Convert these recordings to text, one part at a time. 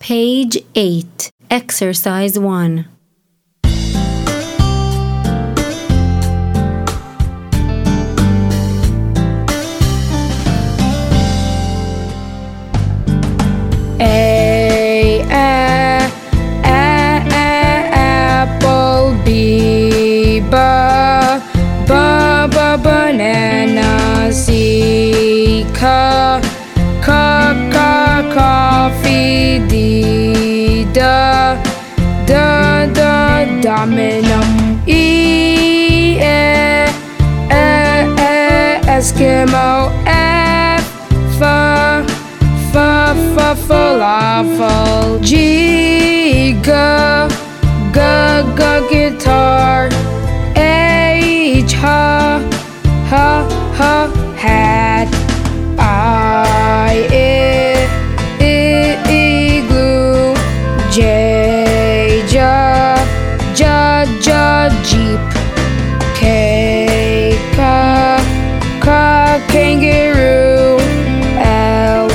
Page 8, Exercise 1. Apple. B, banana. C, coffee. D, domino. E, Eskimo. F, falafel. G, guitar. H, hat. I, igloo. J, jeep. K, kangaroo. L,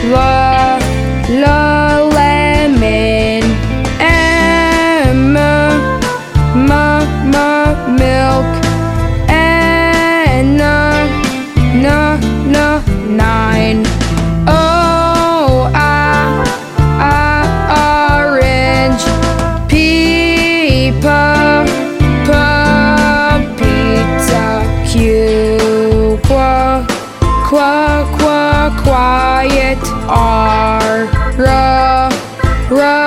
lemon. M, milk. N, nine. O, orange. P, pizza. Q, quiet. R,